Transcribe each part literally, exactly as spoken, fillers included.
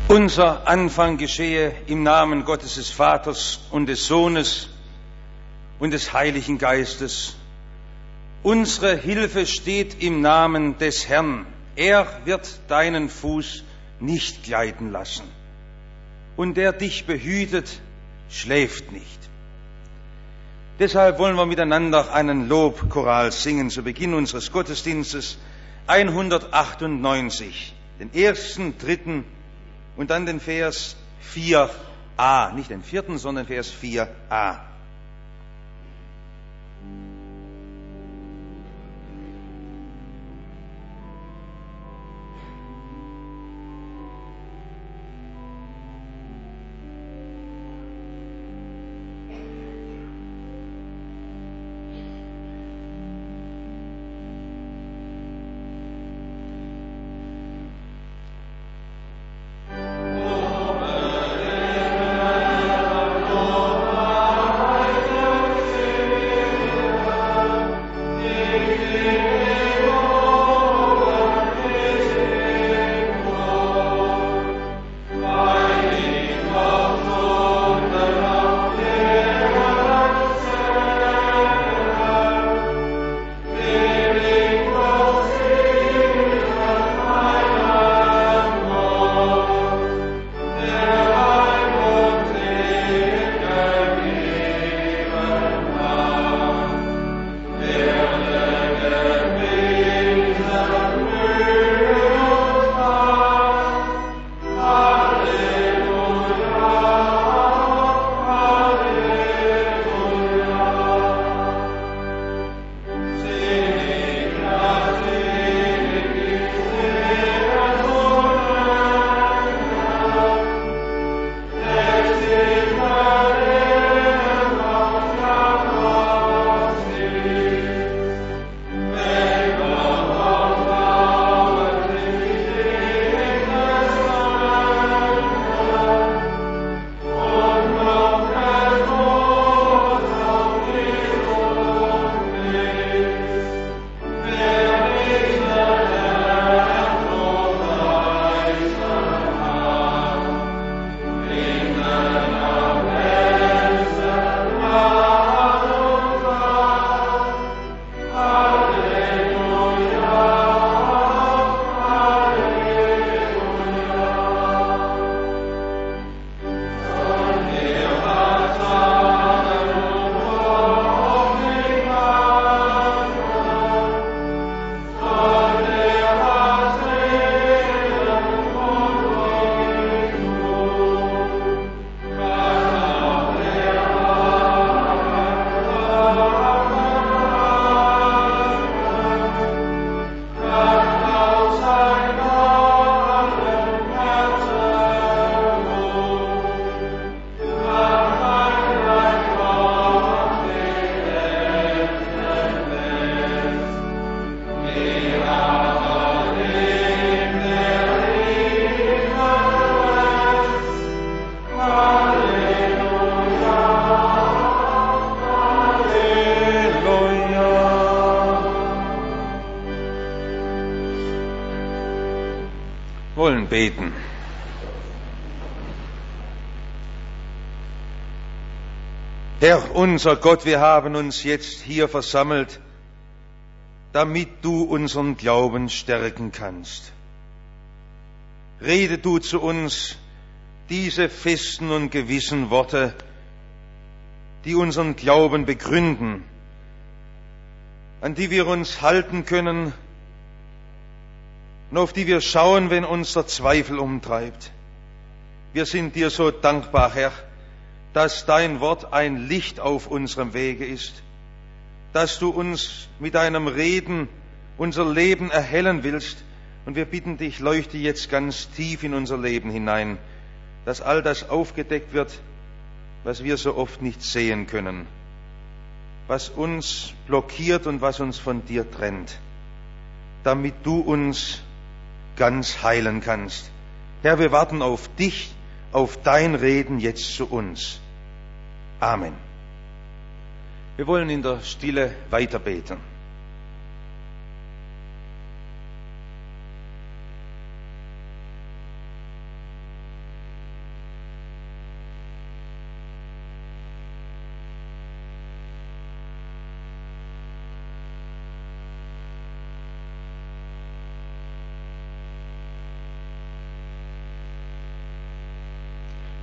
Unser Anfang geschehe im Namen Gottes des Vaters und des Sohnes und des Heiligen Geistes. Unsere Hilfe steht im Namen des Herrn. Er wird deinen Fuß nicht gleiten lassen. Und der dich behütet, schläft nicht. Deshalb wollen wir miteinander einen Lobchoral singen zu Beginn unseres Gottesdienstes. hundertachtundneunzig, den ersten, dritten und dann den Vers vier a, nicht den vierten, sondern Vers vier a. Beten. Herr, unser Gott, wir haben uns jetzt hier versammelt, damit du unseren Glauben stärken kannst. Rede du zu uns diese festen und gewissen Worte, die unseren Glauben begründen, an die wir uns halten können und auf die wir schauen, wenn uns der Zweifel umtreibt. Wir sind dir so dankbar, Herr, dass dein Wort ein Licht auf unserem Wege ist, dass du uns mit deinem Reden unser Leben erhellen willst. Und wir bitten dich, leuchte jetzt ganz tief in unser Leben hinein, dass all das aufgedeckt wird, was wir so oft nicht sehen können, was uns blockiert und was uns von dir trennt, damit du uns ganz heilen kannst. Herr, wir warten auf dich, auf dein Reden jetzt zu uns. Amen. Wir wollen in der Stille weiterbeten.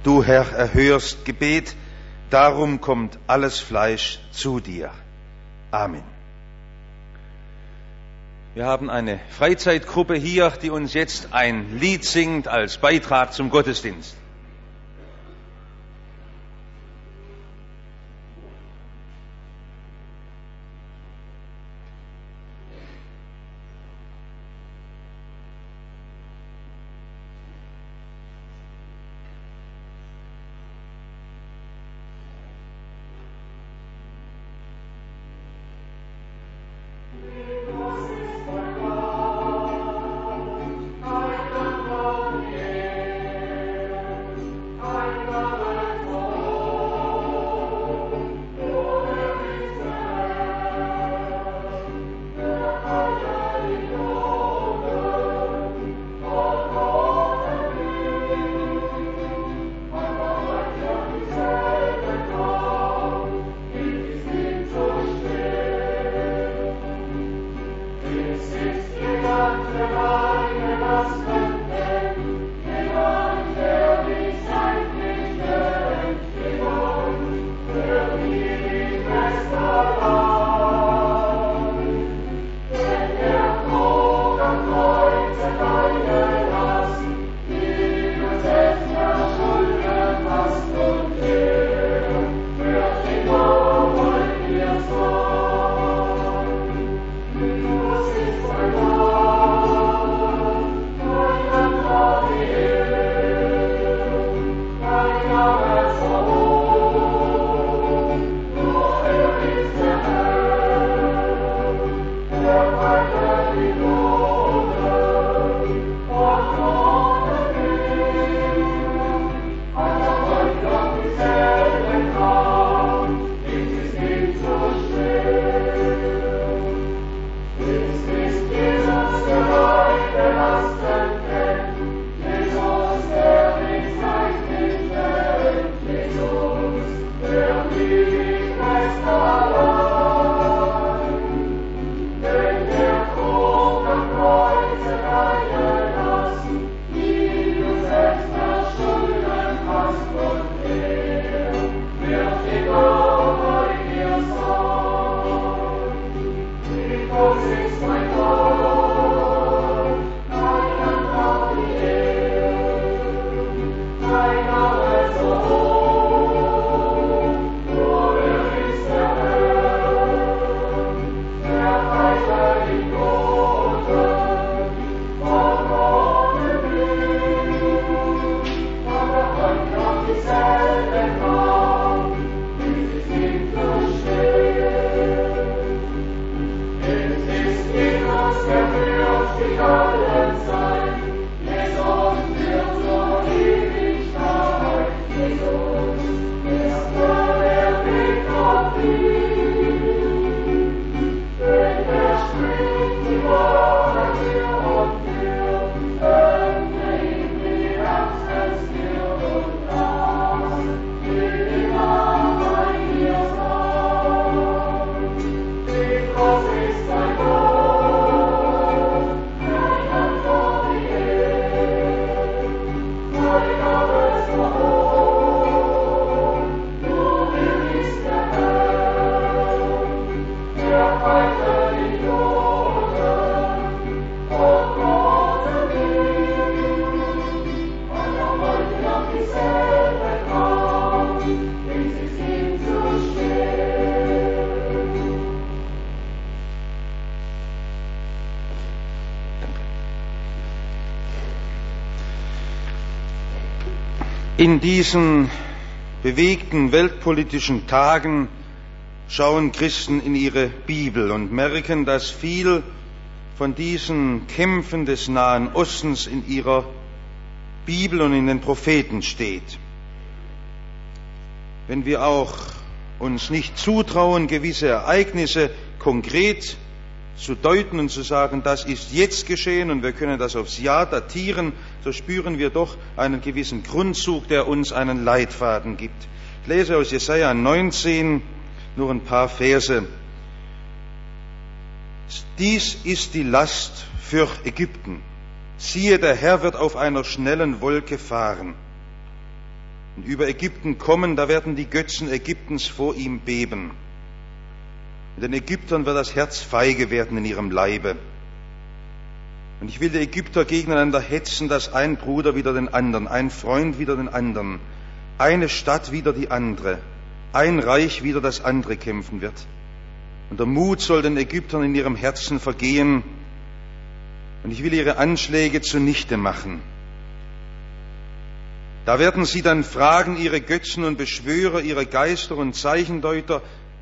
Du, Herr, erhörst Gebet, darum kommt alles Fleisch zu dir. Amen. Wir haben eine Freizeitgruppe hier, die uns jetzt ein Lied singt als Beitrag zum Gottesdienst. In diesen bewegten weltpolitischen Tagen schauen Christen in ihre Bibel und merken, dass viel von diesen Kämpfen des Nahen Ostens in ihrer Bibel und in den Propheten steht. Wenn wir auch uns nicht zutrauen, gewisse Ereignisse konkret zu deuten und zu sagen, das ist jetzt geschehen und wir können das aufs Jahr datieren, so spüren wir doch einen gewissen Grundzug, der uns einen Leitfaden gibt. Ich lese aus Jesaja neunzehn nur ein paar Verse. Dies ist die Last für Ägypten. Siehe, der Herr wird auf einer schnellen Wolke fahren. und über Ägypten kommen, da werden die Götzen Ägyptens vor ihm beben. Und den Ägyptern wird das Herz feige werden in ihrem Leibe. Und ich will die Ägypter gegeneinander hetzen, dass ein Bruder wider den anderen, ein Freund wider den anderen, eine Stadt wider die andere, ein Reich wider das andere kämpfen wird. Und der Mut soll den Ägyptern in ihrem Herzen vergehen. Und ich will ihre Anschläge zunichte machen. Da werden sie dann fragen, ihre Götzen und Beschwörer, ihre Geister und Zeichendeuter,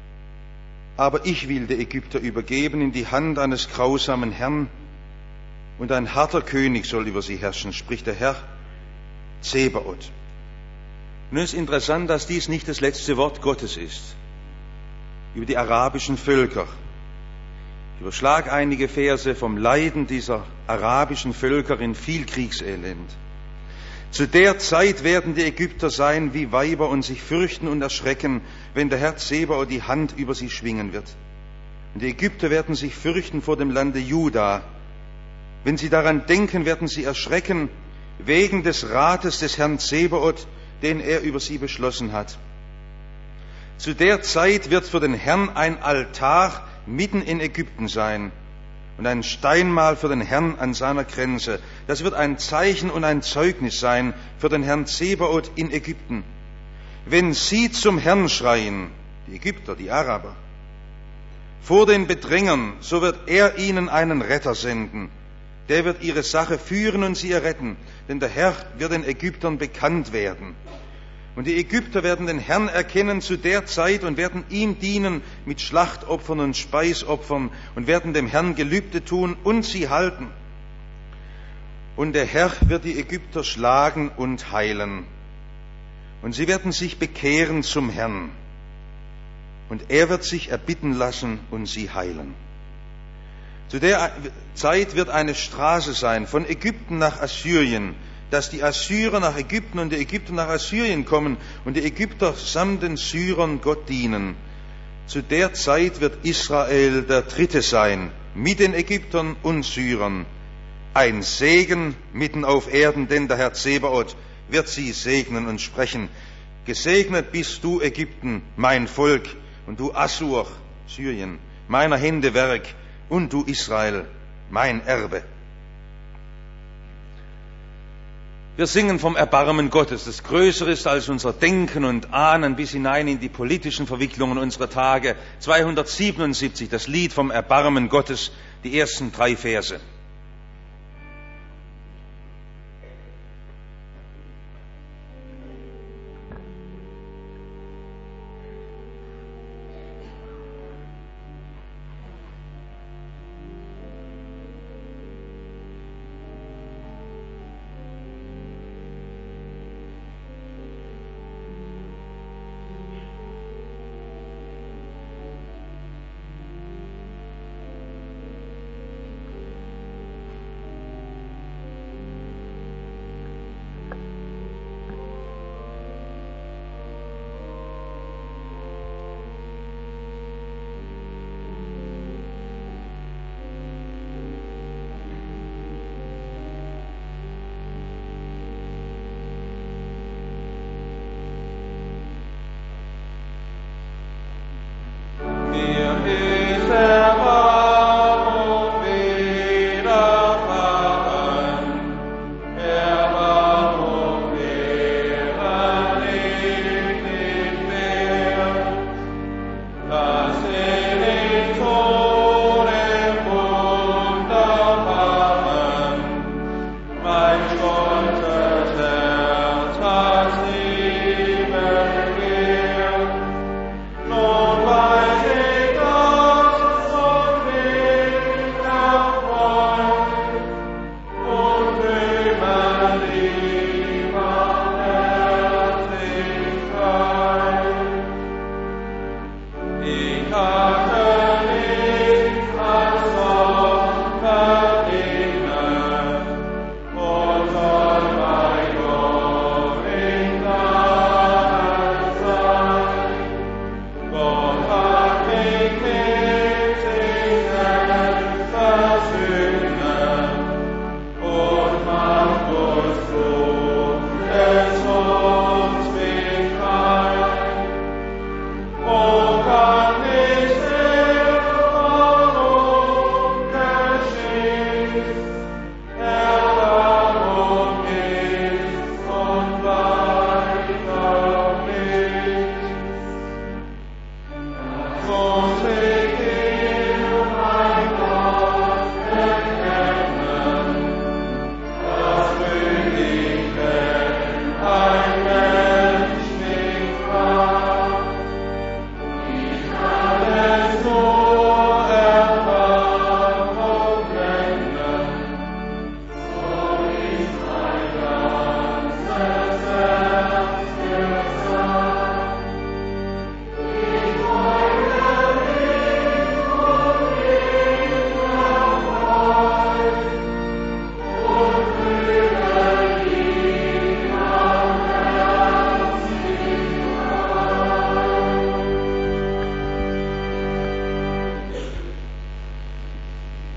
aber ich will die Ägypter übergeben in die Hand eines grausamen Herrn, und ein harter König soll über sie herrschen, spricht der Herr Zebaoth. Nun ist interessant, dass dies nicht das letzte Wort Gottes ist über die arabischen Völker. Ich überschlage einige Verse vom Leiden dieser arabischen Völker in viel Kriegselend. Zu der Zeit werden die Ägypter sein wie Weiber und sich fürchten und erschrecken, wenn der Herr Zebaoth die Hand über sie schwingen wird. Und die Ägypter werden sich fürchten vor dem Lande Juda. Wenn sie daran denken, werden sie erschrecken, wegen des Rates des Herrn Zebaoth, den er über sie beschlossen hat. Zu der Zeit wird für den Herrn ein Altar mitten in Ägypten sein und ein Steinmal für den Herrn an seiner Grenze. Das wird ein Zeichen und ein Zeugnis sein für den Herrn Zebaoth in Ägypten. Wenn sie zum Herrn schreien, die Ägypter, die Araber, vor den Bedrängern, so wird er ihnen einen Retter senden. Der wird ihre Sache führen und sie erretten, denn der Herr wird den Ägyptern bekannt werden. Und die Ägypter werden den Herrn erkennen zu der Zeit und werden ihm dienen mit Schlachtopfern und Speisopfern und werden dem Herrn Gelübde tun und sie halten. Und der Herr wird die Ägypter schlagen und heilen. Und sie werden sich bekehren zum Herrn. Und er wird sich erbitten lassen und sie heilen. Zu der Zeit wird eine Straße sein von Ägypten nach Assyrien, dass die Assyrer nach Ägypten und die Ägypter nach Assyrien kommen und die Ägypter samt den Syrern Gott dienen. Zu der Zeit wird Israel der Dritte sein, mit den Ägyptern und Syrern. Ein Segen mitten auf Erden, denn der Herr Zebaoth wird sie segnen und sprechen. Gesegnet bist du, Ägypten, mein Volk, und du Assur, Syrien, meiner Hände Werk, und du Israel, mein Erbe. Wir singen vom Erbarmen Gottes, das größer ist als unser Denken und Ahnen, bis hinein in die politischen Verwicklungen unserer Tage. zweihundertsiebenundsiebzig, das Lied vom Erbarmen Gottes, die ersten drei Verse. Nun weiß ich, dass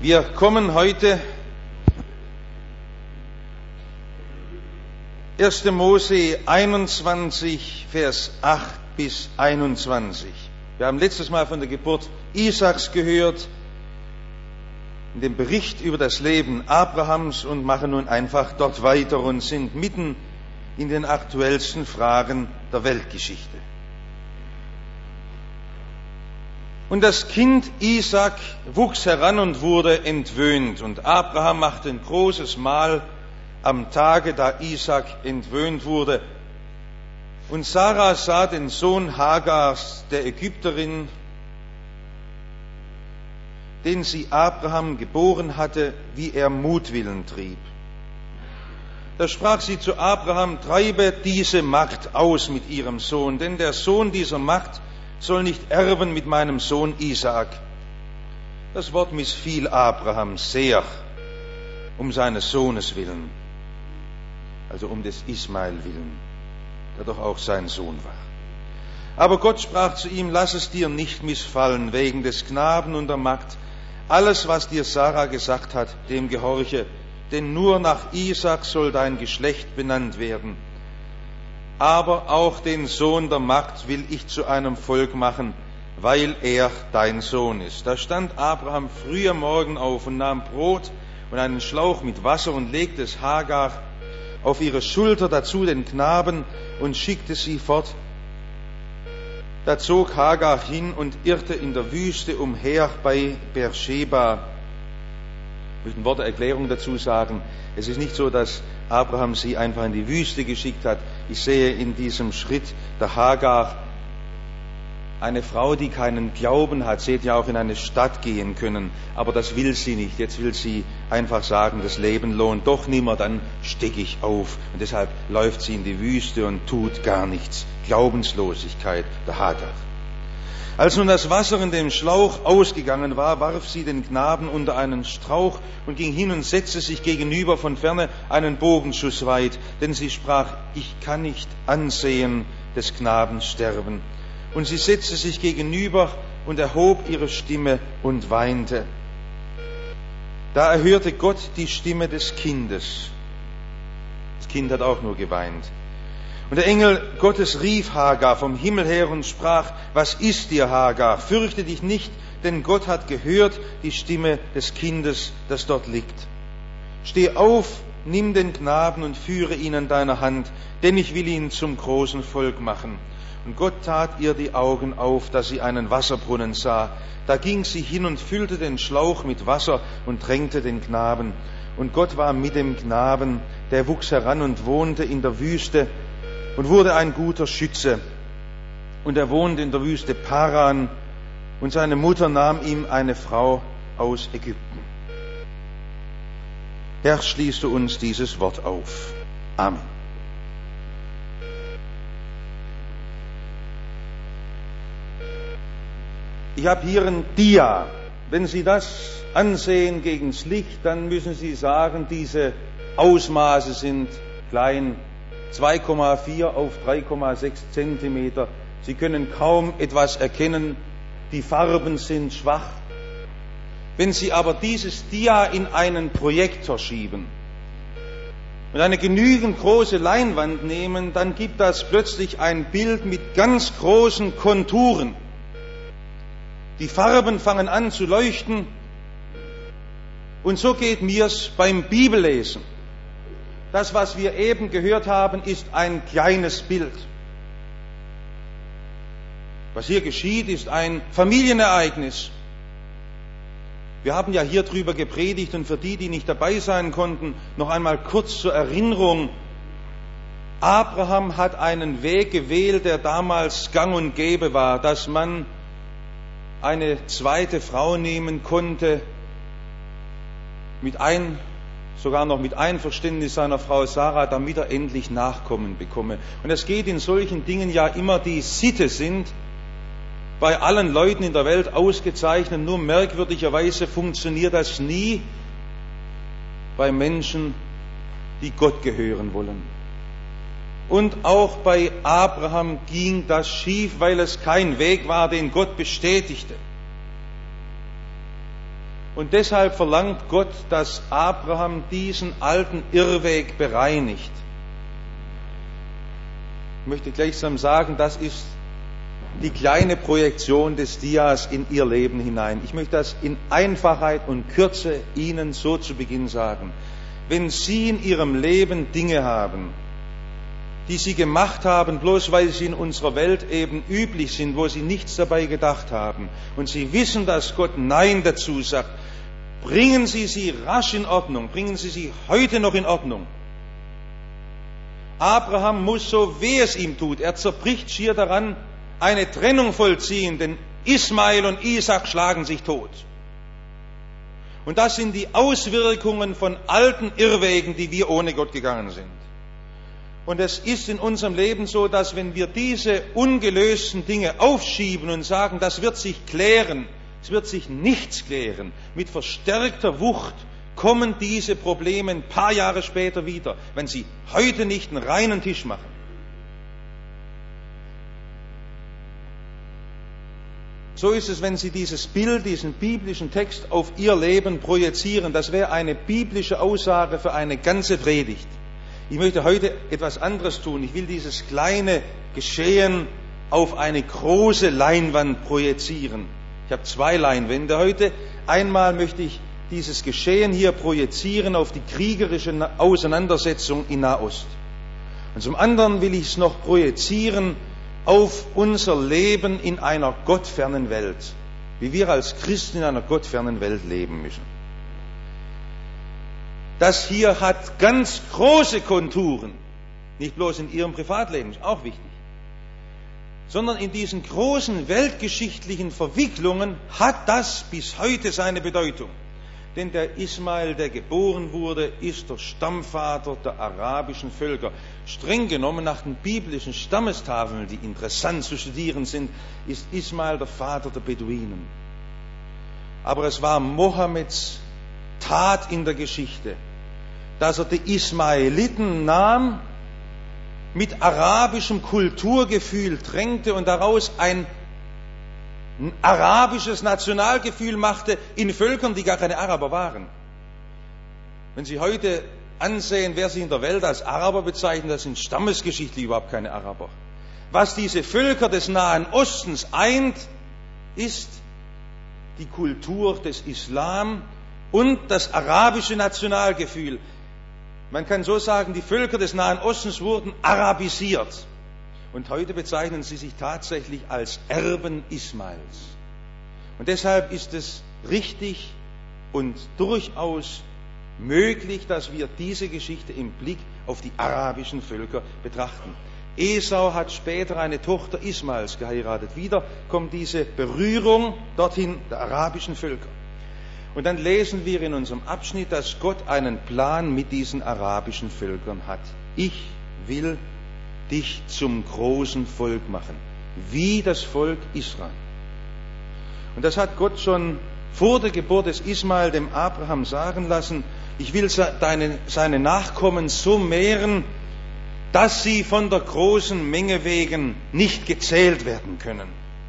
Wir kommen heute erster Mose einundzwanzig, Vers acht bis einundzwanzig. Wir haben letztes Mal von der Geburt Isaaks gehört, in dem Bericht über das Leben Abrahams, und machen nun einfach dort weiter und sind mitten in den aktuellsten Fragen der Weltgeschichte. Und das Kind Isaak wuchs heran und wurde entwöhnt, und Abraham machte ein großes Mahl am Tage, da Isaak entwöhnt wurde. Und Sarah sah den Sohn Hagars, der Ägypterin, den sie Abraham geboren hatte, wie er Mutwillen trieb. Da sprach sie zu Abraham: Treibe diese Magd aus mit ihrem Sohn, denn der Sohn dieser Magd soll nicht erben mit meinem Sohn Isaak. Das Wort missfiel Abraham sehr, um seines Sohnes willen, also um des Ismael willen, der doch auch sein Sohn war. Aber Gott sprach zu ihm: Lass es dir nicht missfallen wegen des Knaben und der Magd. Alles, was dir Sarah gesagt hat, dem gehorche, denn nur nach Isaak soll dein Geschlecht benannt werden. Aber auch den Sohn der Magd will ich zu einem Volk machen, weil er dein Sohn ist. Da stand Abraham früh am Morgen auf und nahm Brot und einen Schlauch mit Wasser und legte es Hagar auf ihre Schulter, dazu den Knaben, und schickte sie fort. Da zog Hagar hin und irrte in der Wüste umher bei Beersheba. Ich möchte ein Wort der Erklärung dazu sagen. Es ist nicht so, dass Abraham sie einfach in die Wüste geschickt hat. Ich sehe in diesem Schritt der Hagar eine Frau, die keinen Glauben hat. Sie hätte ja auch in eine Stadt gehen können, aber das will sie nicht. Jetzt will sie einfach sagen, das Leben lohnt doch nimmer, dann stecke ich auf. Und deshalb läuft sie in die Wüste und tut gar nichts. Glaubenslosigkeit der Hagar. Als nun das Wasser in dem Schlauch ausgegangen war, warf sie den Knaben unter einen Strauch und ging hin und setzte sich gegenüber von ferne einen Bogenschuss weit, denn sie sprach: Ich kann nicht ansehen des Knaben sterben. Und sie setzte sich gegenüber und erhob ihre Stimme und weinte. Da erhörte Gott die Stimme des Kindes. Das Kind hat auch nur geweint. Und der Engel Gottes rief Hagar vom Himmel her und sprach: Was ist dir, Hagar? Fürchte dich nicht, denn Gott hat gehört die Stimme des Kindes, das dort liegt. Steh auf, nimm den Knaben und führe ihn an deiner Hand, denn ich will ihn zum großen Volk machen. Und Gott tat ihr die Augen auf, dass sie einen Wasserbrunnen sah. Da ging sie hin und füllte den Schlauch mit Wasser und tränkte den Knaben. Und Gott war mit dem Knaben, der wuchs heran und wohnte in der Wüste und wurde ein guter Schütze. Und er wohnte in der Wüste Paran, und seine Mutter nahm ihm eine Frau aus Ägypten. Herr, schließt du uns dieses Wort auf. Amen. Ich habe hier ein Dia. Wenn Sie das ansehen gegen das Licht, dann müssen Sie sagen, diese Ausmaße sind klein. zwei Komma vier auf drei Komma sechs Zentimeter. Sie können kaum etwas erkennen. Die Farben sind schwach. Wenn Sie aber dieses Dia in einen Projektor schieben und eine genügend große Leinwand nehmen, dann gibt das plötzlich ein Bild mit ganz großen Konturen. Die Farben fangen an zu leuchten. Und so geht mir's beim Bibellesen. Das, was wir eben gehört haben, ist ein kleines Bild. Was hier geschieht, ist ein Familienereignis. Wir haben ja hier drüber gepredigt, und für die, die nicht dabei sein konnten, noch einmal kurz zur Erinnerung. Abraham hat einen Weg gewählt, der damals gang und gäbe war, dass man eine zweite Frau nehmen konnte, mit ein, sogar noch mit Einverständnis seiner Frau Sarah, damit er endlich Nachkommen bekomme. Und es geht in solchen Dingen ja immer, die Sitte sind, bei allen Leuten in der Welt ausgezeichnet, nur merkwürdigerweise funktioniert das nie bei Menschen, die Gott gehören wollen. Und auch bei Abraham ging das schief, weil es kein Weg war, den Gott bestätigte. Und deshalb verlangt Gott, dass Abraham diesen alten Irrweg bereinigt. Ich möchte gleichsam sagen, das ist die kleine Projektion des Dias in ihr Leben hinein. Ich möchte das in Einfachheit und Kürze Ihnen so zu Beginn sagen. Wenn Sie in Ihrem Leben Dinge haben, die Sie gemacht haben, bloß weil sie in unserer Welt eben üblich sind, wo Sie nichts dabei gedacht haben, und Sie wissen, dass Gott Nein dazu sagt, bringen Sie sie rasch in Ordnung, bringen Sie sie heute noch in Ordnung. Abraham muss, so weh es ihm tut, er zerbricht schier daran, eine Trennung vollziehen, denn Ismael und Isaac schlagen sich tot. Und das sind die Auswirkungen von alten Irrwegen, die wir ohne Gott gegangen sind. Und es ist in unserem Leben so, dass wenn wir diese ungelösten Dinge aufschieben und sagen, das wird sich klären, es wird sich nichts klären, mit verstärkter Wucht kommen diese Probleme ein paar Jahre später wieder, wenn sie heute nicht einen reinen Tisch machen. So ist es, wenn Sie dieses Bild, diesen biblischen Text auf Ihr Leben projizieren. Das wäre eine biblische Aussage für eine ganze Predigt. Ich möchte heute etwas anderes tun. Ich will dieses kleine Geschehen auf eine große Leinwand projizieren. Ich habe zwei Leinwände heute. Einmal möchte ich dieses Geschehen hier projizieren auf die kriegerische Auseinandersetzung in Nahost. Und zum anderen will ich es noch projizieren auf unser Leben in einer gottfernen Welt, wie wir als Christen in einer gottfernen Welt leben müssen. Das hier hat ganz große Konturen, nicht bloß in Ihrem Privatleben, ist auch wichtig, sondern in diesen großen weltgeschichtlichen Verwicklungen hat das bis heute seine Bedeutung. Denn der Ismael, der geboren wurde, ist der Stammvater der arabischen Völker. Streng genommen nach den biblischen Stammestafeln, die interessant zu studieren sind, ist Ismael der Vater der Beduinen. Aber es war Mohammeds Tat in der Geschichte, dass er die Ismaeliten nahm, mit arabischem Kulturgefühl drängte und daraus ein ein arabisches Nationalgefühl machte in Völkern, die gar keine Araber waren. Wenn Sie heute ansehen, wer sich in der Welt als Araber bezeichnet, das sind stammesgeschichtlich überhaupt keine Araber. Was diese Völker des Nahen Ostens eint, ist die Kultur des Islam und das arabische Nationalgefühl. Man kann so sagen, die Völker des Nahen Ostens wurden arabisiert. Und heute bezeichnen sie sich tatsächlich als Erben Ismaels. Und deshalb ist es richtig und durchaus möglich, dass wir diese Geschichte im Blick auf die arabischen Völker betrachten. Esau hat später eine Tochter Ismaels geheiratet. Wieder kommt diese Berührung dorthin der arabischen Völker. Und dann lesen wir in unserem Abschnitt, dass Gott einen Plan mit diesen arabischen Völkern hat. Ich will dich zum großen Volk machen, wie das Volk Israel. Und das hat Gott schon vor der Geburt des Ismael dem Abraham sagen lassen, ich will deine, seine Nachkommen so mehren, dass sie von der großen Menge wegen nicht gezählt werden können.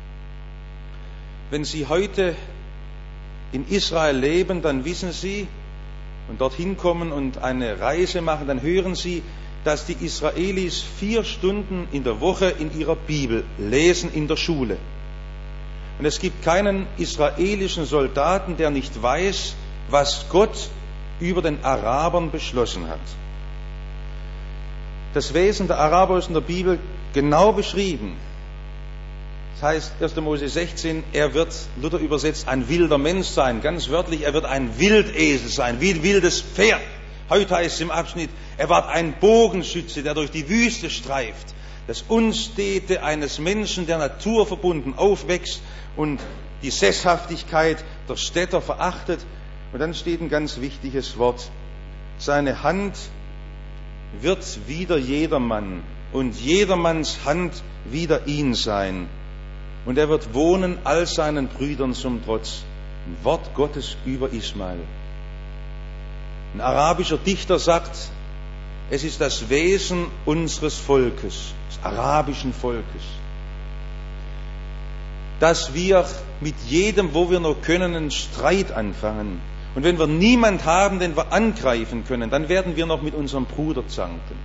Wenn Sie heute in Israel leben, dann wissen Sie und dorthin kommen und eine Reise machen, dann hören Sie, dass die Israelis vier Stunden in der Woche in ihrer Bibel lesen in der Schule. Und es gibt keinen israelischen Soldaten, der nicht weiß, was Gott über den Arabern beschlossen hat. Das Wesen der Araber ist in der Bibel genau beschrieben. Das heißt, erster Mose sechzehn, er wird, Luther übersetzt, ein wilder Mensch sein. Ganz wörtlich, er wird ein Wildesel sein, wie ein wildes Pferd. Heute heißt es im Abschnitt, er war ein Bogenschütze, der durch die Wüste streift. Das Unstete eines Menschen, der naturverbunden aufwächst und die Sesshaftigkeit der Städter verachtet. Und dann steht ein ganz wichtiges Wort. Seine Hand wird wider jedermann und jedermanns Hand wider ihn sein. Und er wird wohnen all seinen Brüdern zum Trotz. Ein Wort Gottes über Ismael. Ein arabischer Dichter sagt, es ist das Wesen unseres Volkes, des arabischen Volkes. dass wir mit jedem, wo wir nur können, einen Streit anfangen. Und wenn wir niemand haben, den wir angreifen können, dann werden wir noch mit unserem Bruder zanken.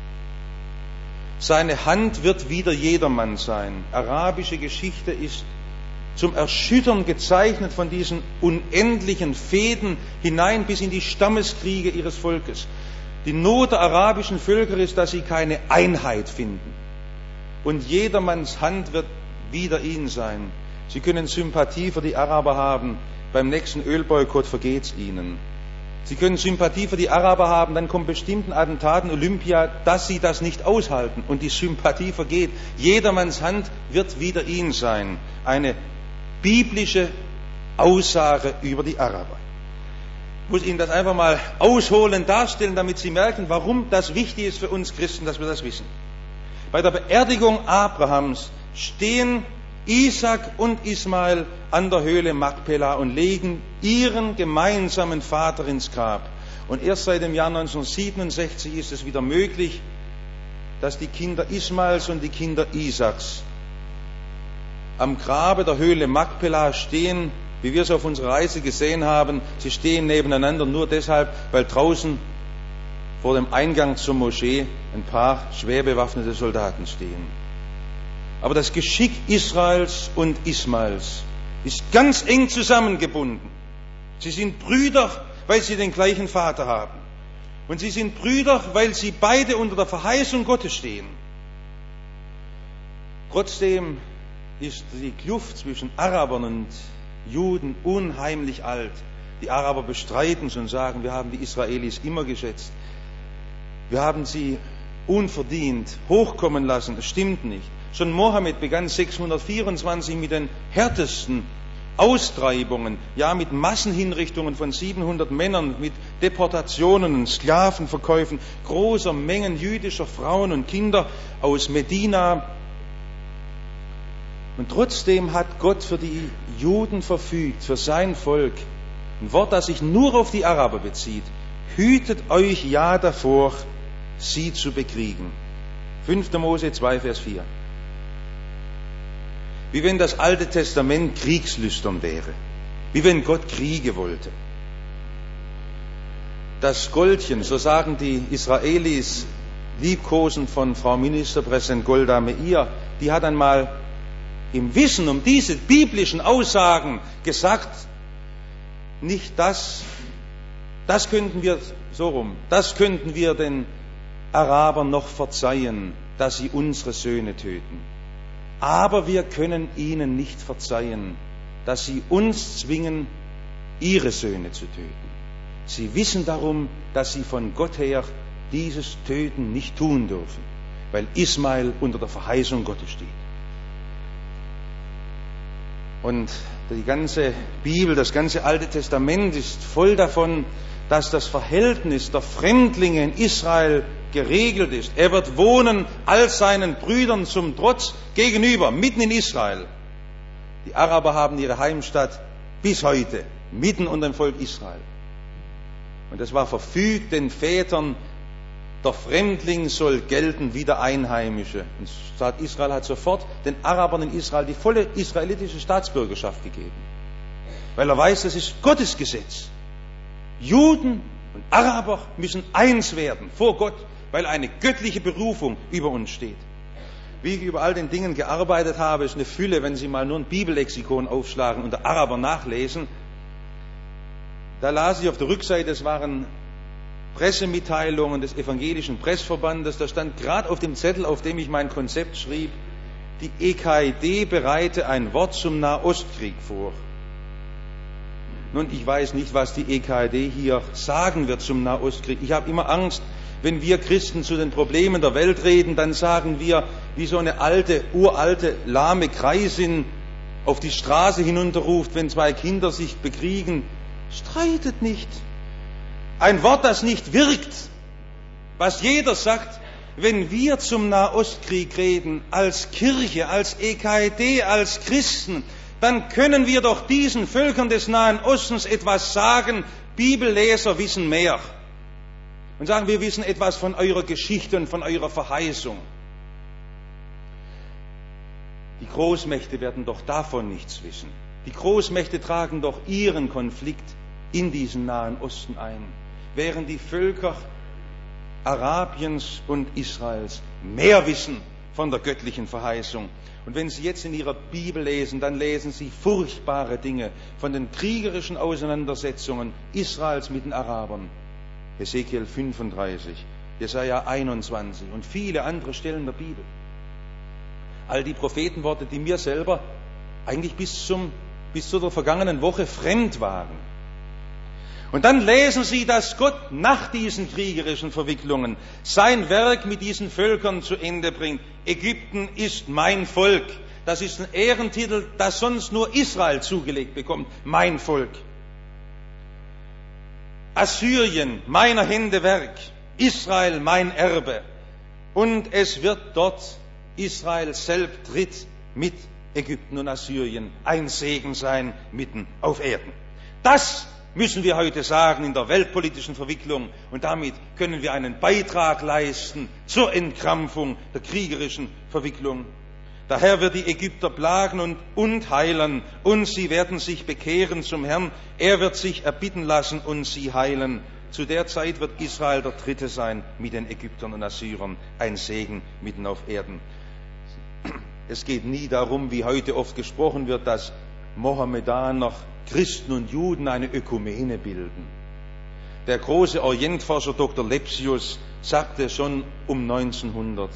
Seine Hand wird wieder jedermann sein. Arabische Geschichte ist zum Erschüttern gezeichnet von diesen unendlichen Fäden hinein bis in die Stammeskriege ihres Volkes. Die Not der arabischen Völker ist, dass sie keine Einheit finden. Und jedermanns Hand wird wieder ihn sein. Sie können Sympathie für die Araber haben. Beim nächsten Ölboykott vergeht's ihnen. Sie können Sympathie für die Araber haben, dann kommt bestimmt ein Attentat in Olympia, dass sie das nicht aushalten und die Sympathie vergeht. Jedermanns Hand wird wieder ihn sein. Eine biblische Aussage über die Araber. Ich muss Ihnen das einfach mal ausholen, darstellen, damit Sie merken, warum das wichtig ist für uns Christen, dass wir das wissen. Bei der Beerdigung Abrahams stehen Isaac und Ismael an der Höhle Makpela und legen ihren gemeinsamen Vater ins Grab. Und erst seit dem Jahr neunzehnhundertsiebenundsechzig ist es wieder möglich, dass die Kinder Ismaels und die Kinder Isaaks am Grabe der Höhle Makpela stehen, wie wir es auf unserer Reise gesehen haben. Sie stehen nebeneinander nur deshalb, weil draußen vor dem Eingang zur Moschee ein paar schwer bewaffnete Soldaten stehen. Aber das Geschick Israels und Ismaels ist ganz eng zusammengebunden. Sie sind Brüder, weil sie den gleichen Vater haben. Und sie sind Brüder, weil sie beide unter der Verheißung Gottes stehen. Trotzdem ist die Kluft zwischen Arabern und Juden unheimlich alt. Die Araber bestreiten es und sagen, wir haben die Israelis immer geschätzt. Wir haben sie unverdient hochkommen lassen. Das stimmt nicht. Schon Mohammed begann sechshundertvierundzwanzig mit den härtesten Austreibungen, ja mit Massenhinrichtungen von siebenhundert Männern, mit Deportationen und Sklavenverkäufen großer Mengen jüdischer Frauen und Kinder aus Medina. Und trotzdem hat Gott für die Juden verfügt, für sein Volk, ein Wort, das sich nur auf die Araber bezieht: Hütet euch ja davor, sie zu bekriegen. fünfter Mose zwei, Vers vier. Wie wenn das Alte Testament kriegslüstern wäre. Wie wenn Gott Kriege wollte. Das Goldchen, so sagen die Israelis, liebkosend von Frau Ministerpräsident Golda Meir, die hat einmal im Wissen um diese biblischen Aussagen gesagt, nicht das, das könnten wir, so rum, das könnten wir den Arabern noch verzeihen, dass sie unsere Söhne töten. Aber wir können ihnen nicht verzeihen, dass sie uns zwingen, ihre Söhne zu töten. Sie wissen darum, dass sie von Gott her dieses Töten nicht tun dürfen, weil Ismael unter der Verheißung Gottes steht. Und die ganze Bibel, das ganze Alte Testament ist voll davon, dass das Verhältnis der Fremdlinge in Israel geregelt ist. Er wird wohnen all seinen Brüdern zum Trotz gegenüber, mitten in Israel. Die Araber haben ihre Heimstatt bis heute, mitten unter dem Volk Israel. Und es war verfügt den Vätern, der Fremdling soll gelten wie der Einheimische. Und Staat Israel hat sofort den Arabern in Israel die volle israelitische Staatsbürgerschaft gegeben. Weil er weiß, das ist Gottes Gesetz. Juden und Araber müssen eins werden vor Gott, weil eine göttliche Berufung über uns steht. Wie ich über all den Dingen gearbeitet habe, ist eine Fülle, wenn Sie mal nur ein Bibellexikon aufschlagen und der Araber nachlesen. Da las ich auf der Rückseite, es waren Pressemitteilungen des evangelischen Pressverbandes, da stand gerade auf dem Zettel, auf dem ich mein Konzept schrieb, die E K I D bereite ein Wort zum Nahostkrieg vor. Nun, ich weiß nicht, was die E K I D hier sagen wird zum Nahostkrieg. Ich habe immer Angst, wenn wir Christen zu den Problemen der Welt reden, dann sagen wir, wie so eine alte, uralte, lahme Greisin auf die Straße hinunterruft, wenn zwei Kinder sich bekriegen: Streitet nicht. Ein Wort, das nicht wirkt, was jeder sagt, wenn wir zum Nahostkrieg reden, als Kirche, als E K I D, als Christen, dann können wir doch diesen Völkern des Nahen Ostens etwas sagen. Bibelleser wissen mehr. Und sagen, wir wissen etwas von eurer Geschichte und von eurer Verheißung. Die Großmächte werden doch davon nichts wissen. Die Großmächte tragen doch ihren Konflikt in diesen Nahen Osten ein, während die Völker Arabiens und Israels mehr wissen von der göttlichen Verheißung. Und wenn Sie jetzt in Ihrer Bibel lesen, dann lesen Sie furchtbare Dinge von den kriegerischen Auseinandersetzungen Israels mit den Arabern. Hesekiel fünfunddreißig, Jesaja einundzwanzig und viele andere Stellen der Bibel. All die Prophetenworte, die mir selber eigentlich bis zum, bis zu der vergangenen Woche fremd waren. Und dann lesen Sie, dass Gott nach diesen kriegerischen Verwicklungen sein Werk mit diesen Völkern zu Ende bringt. Ägypten ist mein Volk. Das ist ein Ehrentitel, das sonst nur Israel zugelegt bekommt. Mein Volk. Assyrien, meiner Hände Werk. Israel, mein Erbe. Und es wird dort, Israel selbst tritt mit Ägypten und Assyrien ein Segen sein mitten auf Erden. Das müssen wir heute sagen in der weltpolitischen Verwicklung, und damit können wir einen Beitrag leisten zur Entkrampfung der kriegerischen Verwicklung. Der Herr wird die Ägypter plagen und, und heilen, und sie werden sich bekehren zum Herrn. Er wird sich erbitten lassen und sie heilen. Zu der Zeit wird Israel der Dritte sein mit den Ägyptern und Assyrern, ein Segen mitten auf Erden. Es geht nie darum, wie heute oft gesprochen wird, dass Mohammedaner, Christen und Juden eine Ökumene bilden. Der große Orientforscher Doktor Lepsius sagte schon um neunzehnhundert,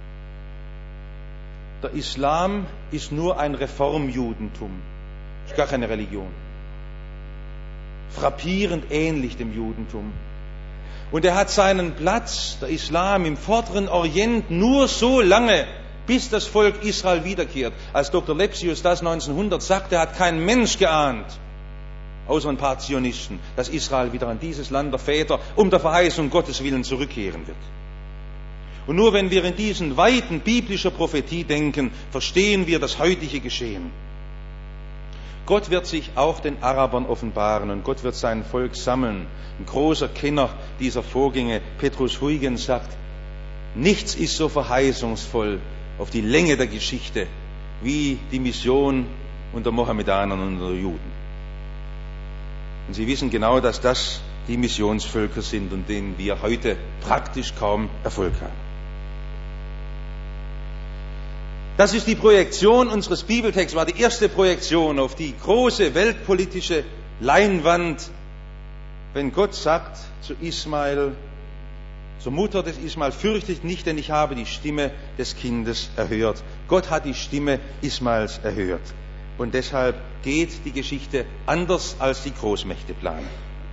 der Islam ist nur ein Reformjudentum, ist gar keine Religion. Frappierend ähnlich dem Judentum. Und er hat seinen Platz, der Islam, im vorderen Orient nur so lange, bis das Volk Israel wiederkehrt. Als Doktor Lepsius das neunzehnhundert sagte, hat kein Mensch geahnt, außer ein paar Zionisten, dass Israel wieder an dieses Land der Väter um der Verheißung Gottes willen zurückkehren wird. Und nur wenn wir in diesen Weiten biblischer Prophetie denken, verstehen wir das heutige Geschehen. Gott wird sich auch den Arabern offenbaren und Gott wird sein Volk sammeln. Ein großer Kenner dieser Vorgänge, Petrus Huygens, sagt, nichts ist so verheißungsvoll auf die Länge der Geschichte wie die Mission unter Mohammedanern und unter Juden. Und Sie wissen genau, dass das die Missionsvölker sind, und denen wir heute praktisch kaum Erfolg haben. Das ist die Projektion unseres Bibeltexts, war die erste Projektion auf die große weltpolitische Leinwand, wenn Gott sagt zu Ismael, zur Mutter des Ismael, fürchte dich nicht, denn ich habe die Stimme des Kindes erhört. Gott hat die Stimme Ismaels erhört. Und deshalb geht die Geschichte anders, als die Großmächte planen.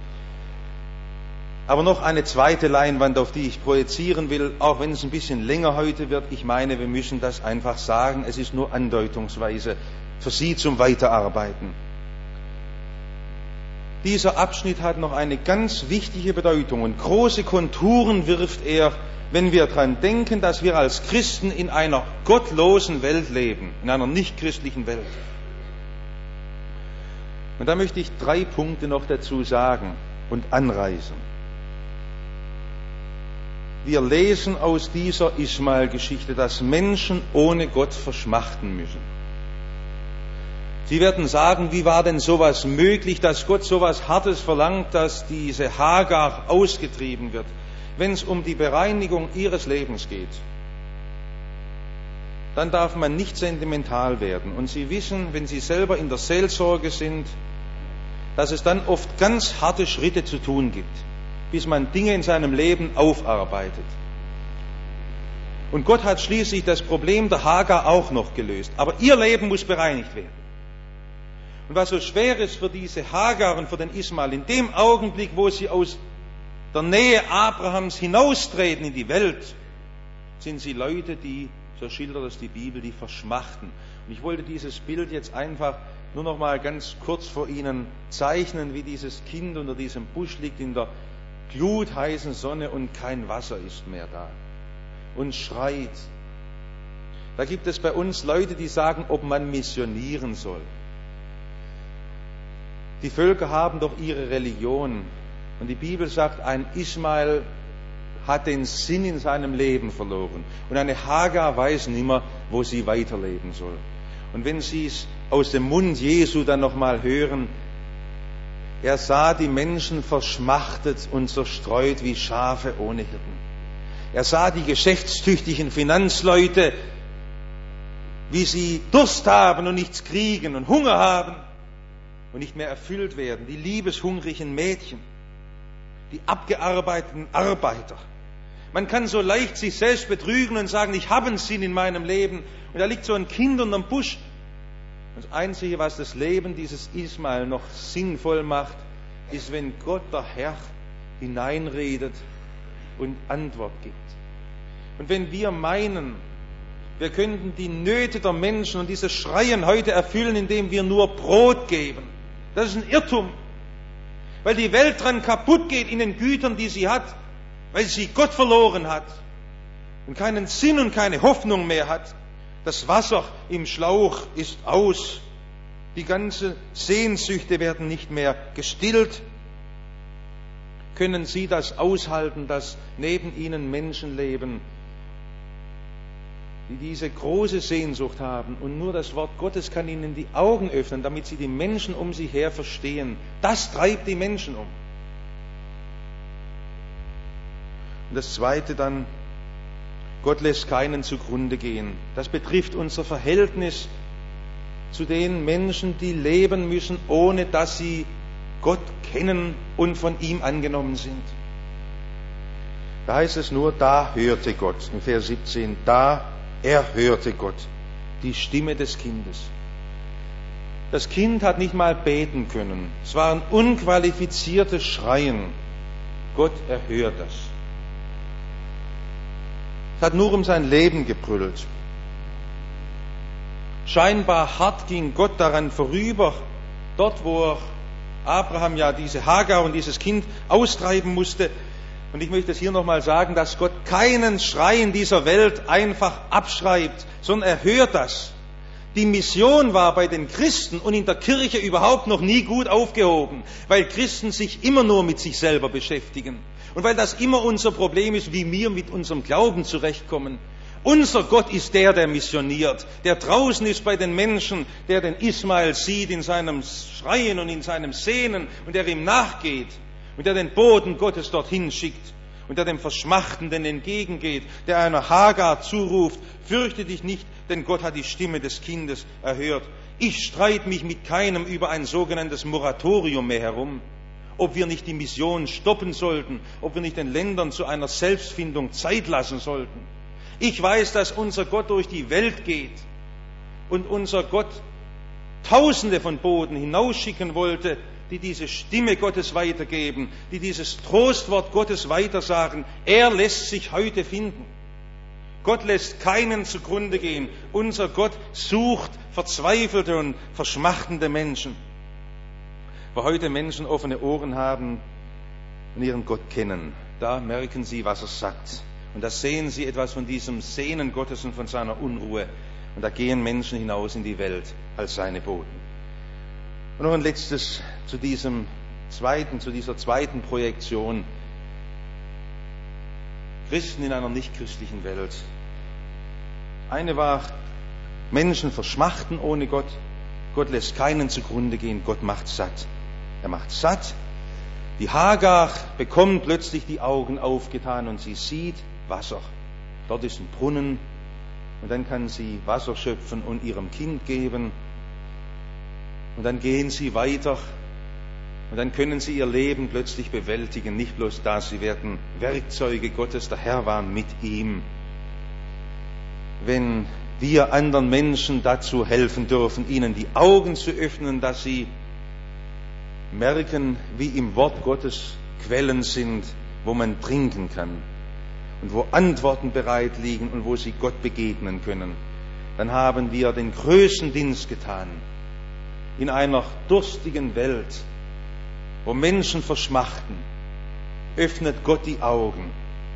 Aber noch eine zweite Leinwand, auf die ich projizieren will, auch wenn es ein bisschen länger heute wird. Ich meine, wir müssen das einfach sagen. Es ist nur andeutungsweise für Sie zum Weiterarbeiten. Dieser Abschnitt hat noch eine ganz wichtige Bedeutung und große Konturen wirft er, wenn wir daran denken, dass wir als Christen in einer gottlosen Welt leben, in einer nichtchristlichen Welt. Und da möchte ich drei Punkte noch dazu sagen und anreißen. Wir lesen aus dieser Ismael-Geschichte, dass Menschen ohne Gott verschmachten müssen. Sie werden sagen, wie war denn sowas möglich, dass Gott sowas Hartes verlangt, dass diese Hagar ausgetrieben wird, wenn es um die Bereinigung ihres Lebens geht? Dann darf man nicht sentimental werden. Und Sie wissen, wenn Sie selber in der Seelsorge sind, dass es dann oft ganz harte Schritte zu tun gibt, bis man Dinge in seinem Leben aufarbeitet. Und Gott hat schließlich das Problem der Hagar auch noch gelöst. Aber ihr Leben muss bereinigt werden. Und was so schwer ist für diese Hagar und für den Ismael, in dem Augenblick, wo sie aus der Nähe Abrahams hinaustreten in die Welt, sind sie Leute, die, so schildert es die Bibel, die verschmachten. Und ich wollte dieses Bild jetzt einfach nur noch mal ganz kurz vor Ihnen zeichnen, wie dieses Kind unter diesem Busch liegt in der glutheißen Sonne und kein Wasser ist mehr da und schreit. Da gibt es bei uns Leute, die sagen, ob man missionieren soll. Die Völker haben doch ihre Religion. Und die Bibel sagt, ein Ismael hat den Sinn in seinem Leben verloren. Und eine Hagar weiß nimmer, wo sie weiterleben soll. Und wenn Sie es aus dem Mund Jesu dann nochmal hören, er sah die Menschen verschmachtet und zerstreut wie Schafe ohne Hirten. Er sah die geschäftstüchtigen Finanzleute, wie sie Durst haben und nichts kriegen und Hunger haben und nicht mehr erfüllt werden. Die liebeshungrigen Mädchen, die abgearbeiteten Arbeiter. Man kann so leicht sich selbst betrügen und sagen, ich habe einen Sinn in meinem Leben. Und da liegt so ein Kind unterm Busch. Das Einzige, was das Leben dieses Ismael noch sinnvoll macht, ist, wenn Gott, der Herr, hineinredet und Antwort gibt. Und wenn wir meinen, wir könnten die Nöte der Menschen und dieses Schreien heute erfüllen, indem wir nur Brot geben, das ist ein Irrtum. Weil die Welt dran kaputt geht in den Gütern, die sie hat, weil sie Gott verloren hat und keinen Sinn und keine Hoffnung mehr hat. Das Wasser im Schlauch ist aus. Die ganzen Sehnsüchte werden nicht mehr gestillt. Können Sie das aushalten, dass neben Ihnen Menschen leben, die diese große Sehnsucht haben und nur das Wort Gottes kann ihnen die Augen öffnen, damit sie die Menschen um sich her verstehen. Das treibt die Menschen um. Und das Zweite dann, Gott lässt keinen zugrunde gehen. Das betrifft unser Verhältnis zu den Menschen, die leben müssen, ohne dass sie Gott kennen und von ihm angenommen sind. Da heißt es nur, da hörte Gott, in Vers siebzehn, da erhörte Gott die Stimme des Kindes. Das Kind hat nicht mal beten können. Es war ein unqualifiziertes Schreien. Gott erhört das. Es hat nur um sein Leben gebrüllt. Scheinbar hart ging Gott daran vorüber, dort wo Abraham ja diese Hagar und dieses Kind austreiben musste. Und ich möchte es hier nochmal sagen, dass Gott keinen Schreien dieser Welt einfach abschreibt, sondern er hört das. Die Mission war bei den Christen und in der Kirche überhaupt noch nie gut aufgehoben, weil Christen sich immer nur mit sich selber beschäftigen. Und weil das immer unser Problem ist, wie wir mit unserem Glauben zurechtkommen. Unser Gott ist der, der missioniert, der draußen ist bei den Menschen, der den Ismael sieht in seinem Schreien und in seinem Sehnen und der ihm nachgeht. Und der den Boden Gottes dorthin schickt und der dem Verschmachtenden entgegengeht, der einer Hagar zuruft, fürchte dich nicht, denn Gott hat die Stimme des Kindes erhört. Ich streite mich mit keinem über ein sogenanntes Moratorium mehr herum, ob wir nicht die Mission stoppen sollten, ob wir nicht den Ländern zu einer Selbstfindung Zeit lassen sollten. Ich weiß, dass unser Gott durch die Welt geht und unser Gott Tausende von Boten hinausschicken wollte, die diese Stimme Gottes weitergeben, die dieses Trostwort Gottes weitersagen. Er lässt sich heute finden. Gott lässt keinen zugrunde gehen. Unser Gott sucht verzweifelte und verschmachtende Menschen. Wo heute Menschen offene Ohren haben und ihren Gott kennen, da merken sie, was er sagt. Und da sehen sie etwas von diesem Sehnen Gottes und von seiner Unruhe. Und da gehen Menschen hinaus in die Welt als seine Boten. Und noch ein letztes zu diesem zweiten, zu dieser zweiten Projektion. Christen in einer nichtchristlichen Welt. Eine war, Menschen verschmachten ohne Gott. Gott lässt keinen zugrunde gehen. Gott macht satt. Er macht satt. Die Hagar bekommt plötzlich die Augen aufgetan und sie sieht Wasser. Dort ist ein Brunnen. Und dann kann sie Wasser schöpfen und ihrem Kind geben. Und dann gehen sie weiter und dann können sie ihr Leben plötzlich bewältigen. Nicht bloß das, sie werden Werkzeuge Gottes, der Herr war mit ihm. Wenn wir anderen Menschen dazu helfen dürfen, ihnen die Augen zu öffnen, dass sie merken, wie im Wort Gottes Quellen sind, wo man trinken kann und wo Antworten bereit liegen und wo sie Gott begegnen können, dann haben wir den größten Dienst getan. In einer durstigen Welt, wo Menschen verschmachten, öffnet Gott die Augen,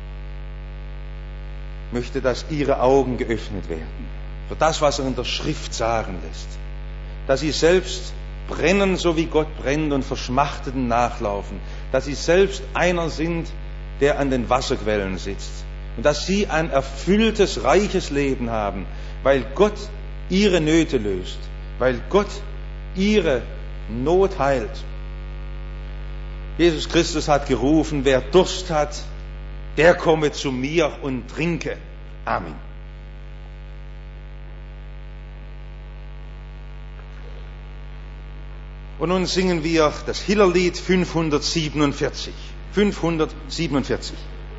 möchte, dass ihre Augen geöffnet werden, für das, was er in der Schrift sagen lässt, dass sie selbst brennen, so wie Gott brennt und Verschmachteten nachlaufen, dass sie selbst einer sind, der an den Wasserquellen sitzt und dass sie ein erfülltes, reiches Leben haben, weil Gott ihre Nöte löst, weil Gott ihre Not heilt. Jesus Christus hat gerufen, wer Durst hat, der komme zu mir und trinke. Amen. Und nun singen wir das Hillerlied fünfhundertsiebenundvierzig. fünfhundertsiebenundvierzig.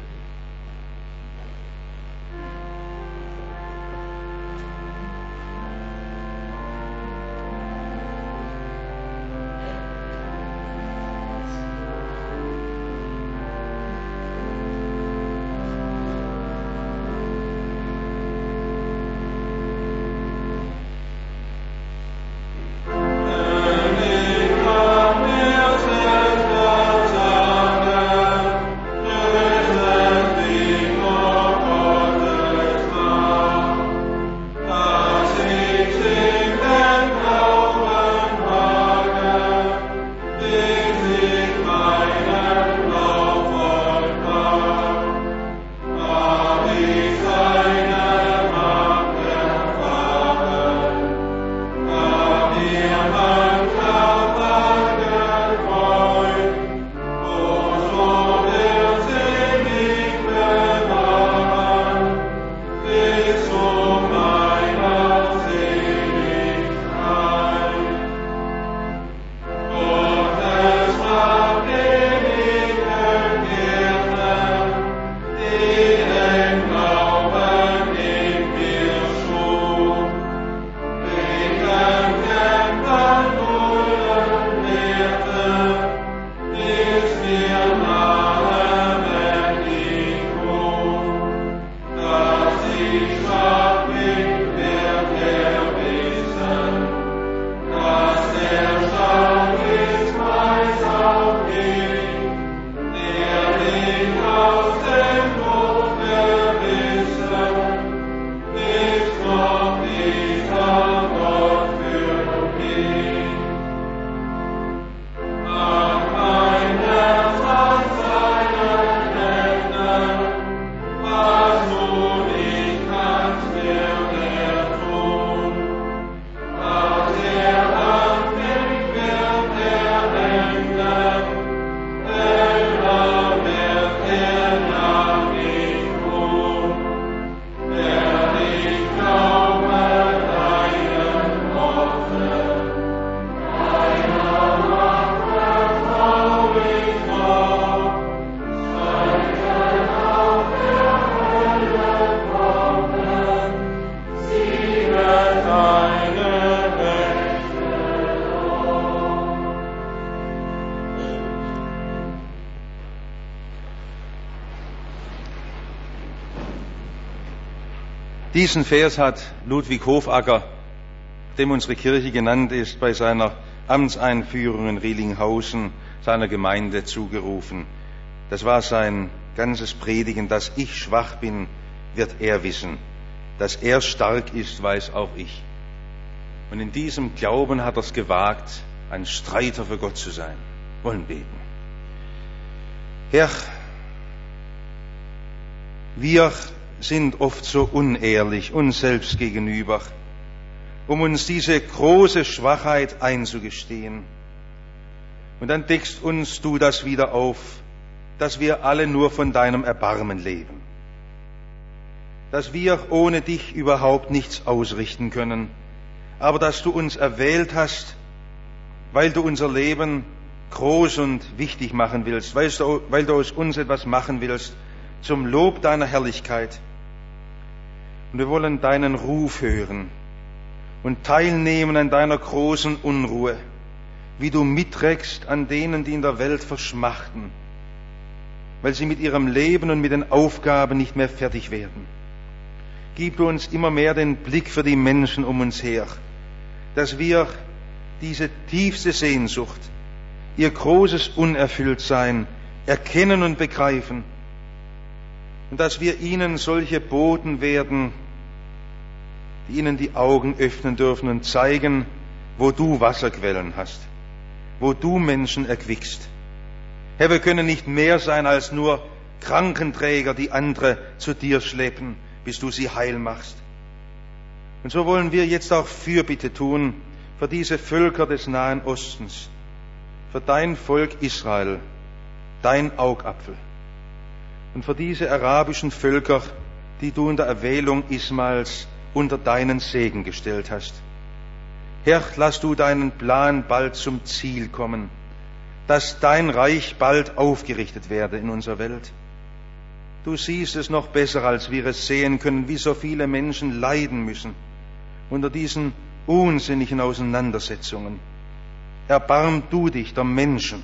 Diesen Vers hat Ludwig Hofacker, dem unsere Kirche genannt ist, bei seiner Amtseinführung in Rielinghausen seiner Gemeinde zugerufen. Das war sein ganzes Predigen. Dass ich schwach bin, wird er wissen. Dass er stark ist, weiß auch ich. Und in diesem Glauben hat er es gewagt, ein Streiter für Gott zu sein. Wollen beten. Herr, wir sind oft so unehrlich uns selbst gegenüber, um uns diese große Schwachheit einzugestehen. Und dann deckst uns du das wieder auf, dass wir alle nur von deinem Erbarmen leben, dass wir ohne dich überhaupt nichts ausrichten können, aber dass du uns erwählt hast, weil du unser Leben groß und wichtig machen willst, weil du, weil du aus uns etwas machen willst zum Lob deiner Herrlichkeit. Und wir wollen deinen Ruf hören und teilnehmen an deiner großen Unruhe, wie du mitträgst an denen, die in der Welt verschmachten, weil sie mit ihrem Leben und mit den Aufgaben nicht mehr fertig werden. Gib du uns immer mehr den Blick für die Menschen um uns her, dass wir diese tiefste Sehnsucht, ihr großes Unerfülltsein erkennen und begreifen, und dass wir ihnen solche Boten werden, die ihnen die Augen öffnen dürfen und zeigen, wo du Wasserquellen hast, wo du Menschen erquickst. Herr, wir können nicht mehr sein als nur Krankenträger, die andere zu dir schleppen, bis du sie heil machst. Und so wollen wir jetzt auch Fürbitte tun für diese Völker des Nahen Ostens, für dein Volk Israel, dein Augapfel, und für diese arabischen Völker, die du in der Erwählung Ismaels unter deinen Segen gestellt hast. Herr, lass du deinen Plan bald zum Ziel kommen, dass dein Reich bald aufgerichtet werde in unserer Welt. Du siehst es noch besser, als wir es sehen können, wie so viele Menschen leiden müssen unter diesen unsinnigen Auseinandersetzungen. Erbarm du dich der Menschen,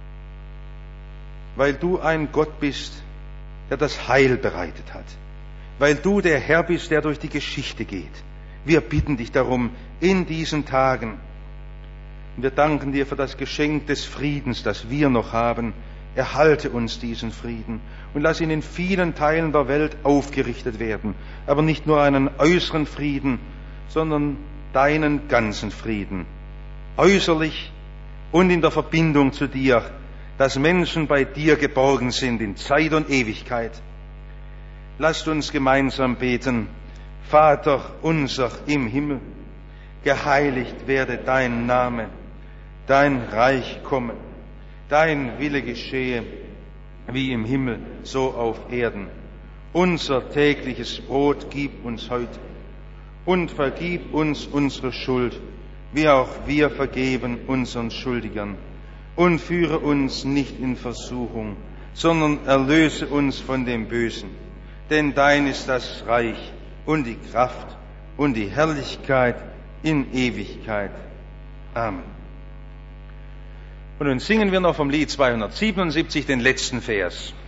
weil du ein Gott bist, der das Heil bereitet hat, weil du der Herr bist, der durch die Geschichte geht. Wir bitten dich darum in diesen Tagen. Wir danken dir für das Geschenk des Friedens, das wir noch haben. Erhalte uns diesen Frieden und lass ihn in vielen Teilen der Welt aufgerichtet werden, aber nicht nur einen äußeren Frieden, sondern deinen ganzen Frieden, äußerlich und in der Verbindung zu dir, dass Menschen bei dir geborgen sind in Zeit und Ewigkeit. Lasst uns gemeinsam beten. Vater unser im Himmel, geheiligt werde dein Name, dein Reich komme, dein Wille geschehe, wie im Himmel, so auf Erden. Unser tägliches Brot gib uns heute und vergib uns unsere Schuld, wie auch wir vergeben unseren Schuldigern. Und führe uns nicht in Versuchung, sondern erlöse uns von dem Bösen. Denn dein ist das Reich und die Kraft und die Herrlichkeit in Ewigkeit. Amen. Und nun singen wir noch vom Lied zweihundertsiebenundsiebzig den letzten Vers.